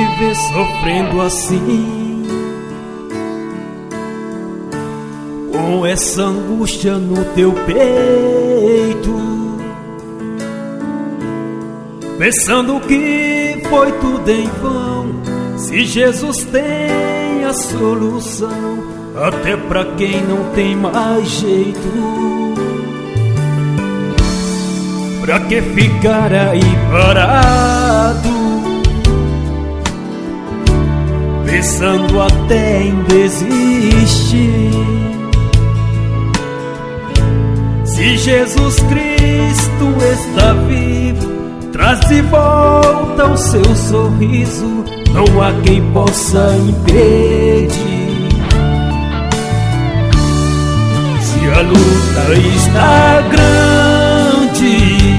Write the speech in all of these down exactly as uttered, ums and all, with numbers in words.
vê sofrendo assim, com essa angústia no teu peito, pensando que foi tudo em vão, se Jesus tem a solução, até pra quem não tem mais jeito. Pra que ficar aí parado, pensando até em desistir, se Jesus Cristo está vivo, traz de volta o seu sorriso, não há quem possa impedir. Se a luta está grande,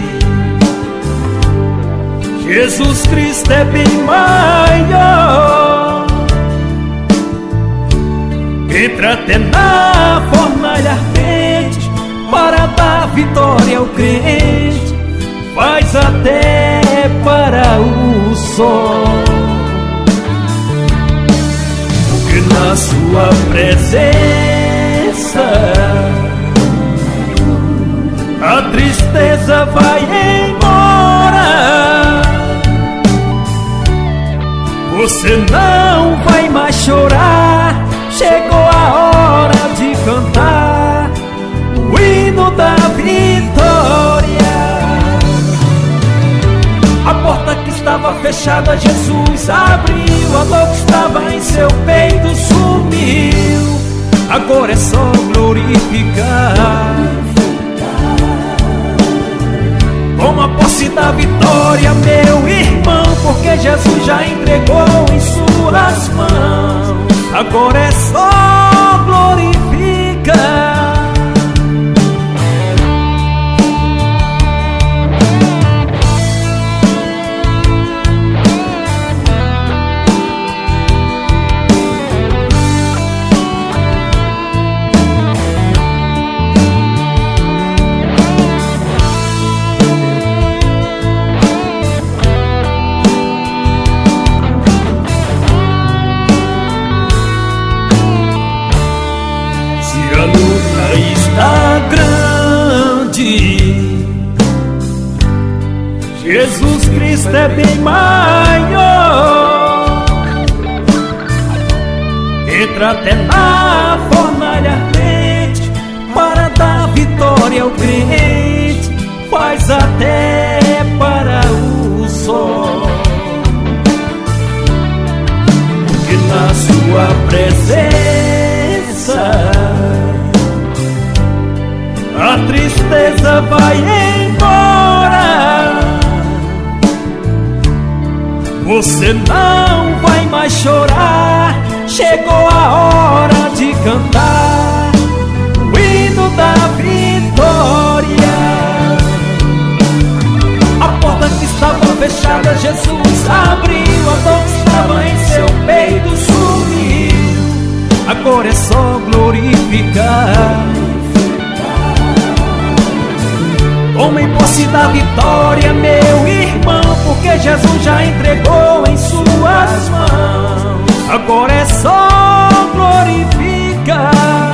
Jesus Cristo é bem maior. Entra até na fornalha ardente para dar vitória ao crente, faz até para o sol, porque na sua presença a tristeza vai embora. Você não vai mais chorar, chegou a hora de cantar o hino da vitória. A porta que estava fechada, Jesus abriu, a dor que estava em seu peito sumiu, agora é só glorificar. Toma posse da vitória, meu irmão, porque Jesus já entregou em suas mãos, agora é só glorificar. Está grande, Jesus Cristo é bem maior. Entra até na fornalha ardente para dar vitória ao crente, faz até para o sol, porque na sua presença a tristeza vai embora. Você não vai mais chorar, chegou a hora de cantar o hino da vitória. A porta que estava fechada, Jesus abriu, a dor que estava em seu peito sumiu, agora é só glorificar. Tomem posse da vitória, meu irmão, porque Jesus já entregou em suas mãos, agora é só glorificar.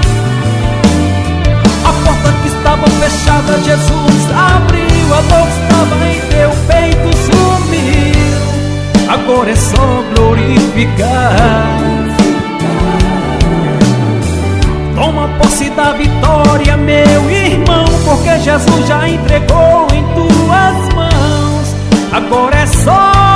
A porta que estava fechada, Jesus abriu, a dor que estava em teu peito sumiu, agora é só glorificar. Toma posse da vitória, meu irmão, porque Jesus já entregou em tuas mãos, agora é só